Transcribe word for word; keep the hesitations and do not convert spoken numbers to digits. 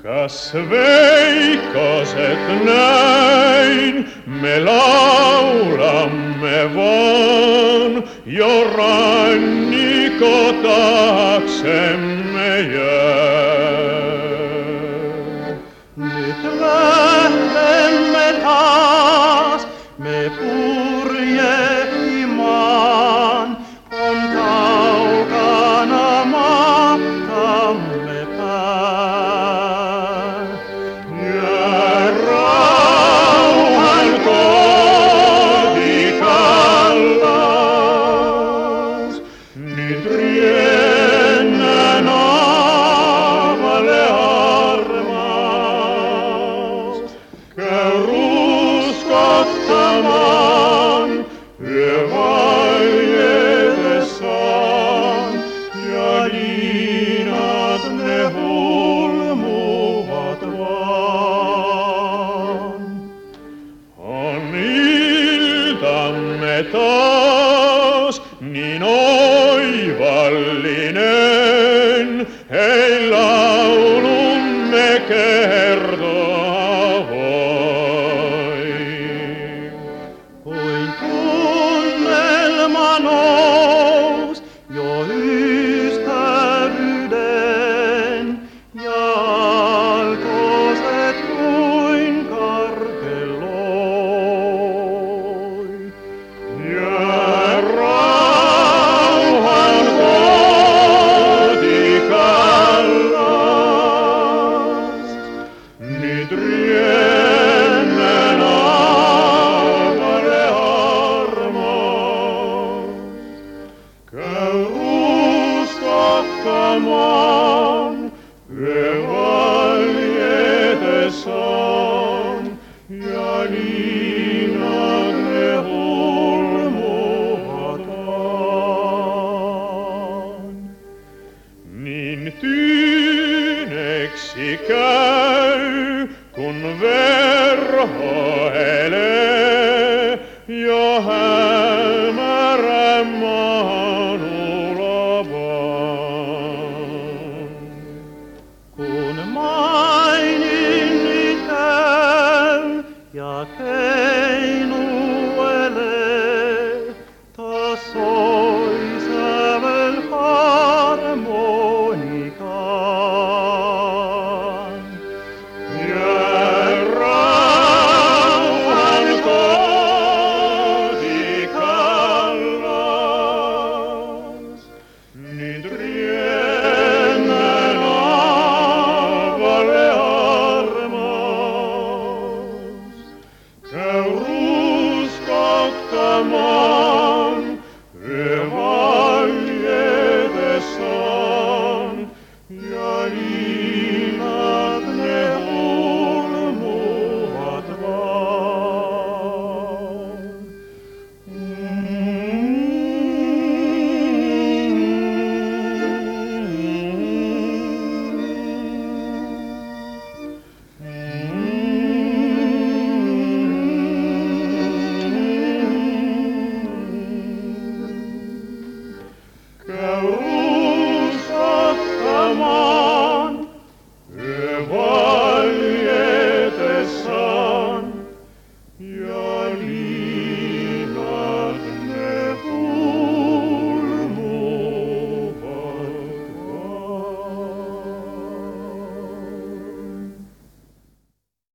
Kas veikkoset näin, me laulamme vaan, jo rannikko taaksemme jää. Nyt lähdemme taas, me purjehtimaan, on kaukana matkamme pää. Ja rauhan kotikallas, nyt riennän aavalle armas. Käy ruskottamaan yövaietessaan, ja liinat ne hulmuvat vaan. On iltamme taas niin oivallinen, hei laulumme kertoa voi. Kuin tunnelma nous jo ystävyyden, ja alkoiset kuin karkeloi. Ja rauhan kotikallas, nyt riennän aavalle armas. Käy ruskottamaan yövaietessaan, ja liinat ne hulmuvat vaan. Niin tyyneksi käy, kun verho elee, jo hämärän maan ulovaan. Kun maininni käy ja keinuelee, taas soi sävel harmonikaan. Ja rauhan kotikallas, nyt riennän